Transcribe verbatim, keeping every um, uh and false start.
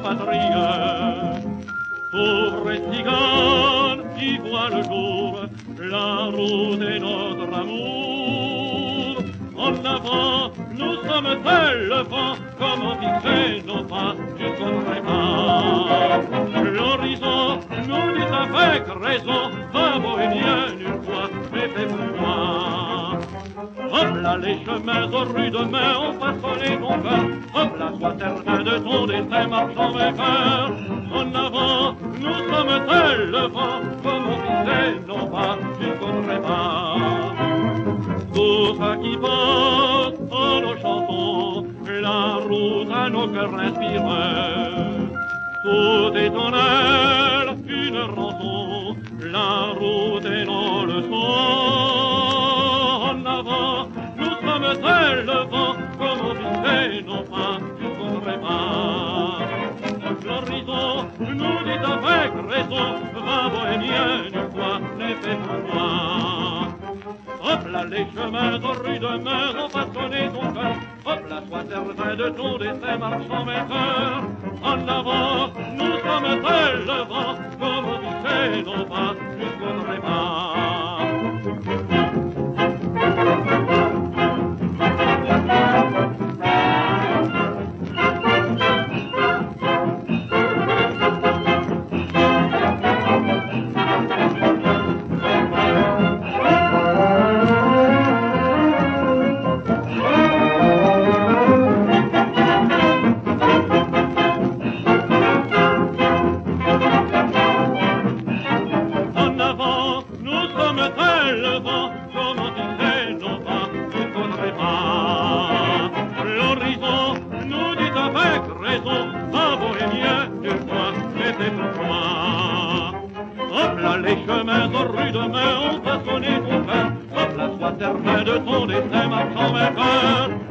patrie. Pauvre cigane qui voit le jour, la route est notre amour. En avant, nous sommes élevants, comment fixer nos pas jusqu'au trépas. L'horizon nous dit avec raison, va bohémienne une fois, mais fais pour moi. Hop là, les chemins aux rudes mains ont façonné ton cœur. Hop là, sois certain de ton destin marchant vainqueur. En avant, nous sommes élevants, comment fixer nos pas jusqu'au trépas. Tout ça qui passe en nos chansons, la route à nos cœurs inspire. Tout est en elle une rançon, la route est nos leçons. En avant, nous sommes élevants, comment fixer nos pas jusqu'au trépas. L'horizon nous dit avec raison, va bohémienne une fois, n'est fait pour moi. Hop là, les chemins aux rudes mains ont façonné ton cœur. Hop là, sois certain de ton destin marchant vainqueur. En avant, nous sommes élevants, comment fixer nos pas jusqu'au trépas. L'horizon nous dit avec raison, va bohémien une fois, mais c'est pour moi. Hop là, les chemins aux rudes mains ont façonné ton cœur. Hop là, sois certain de ton destin marchant vainqueur.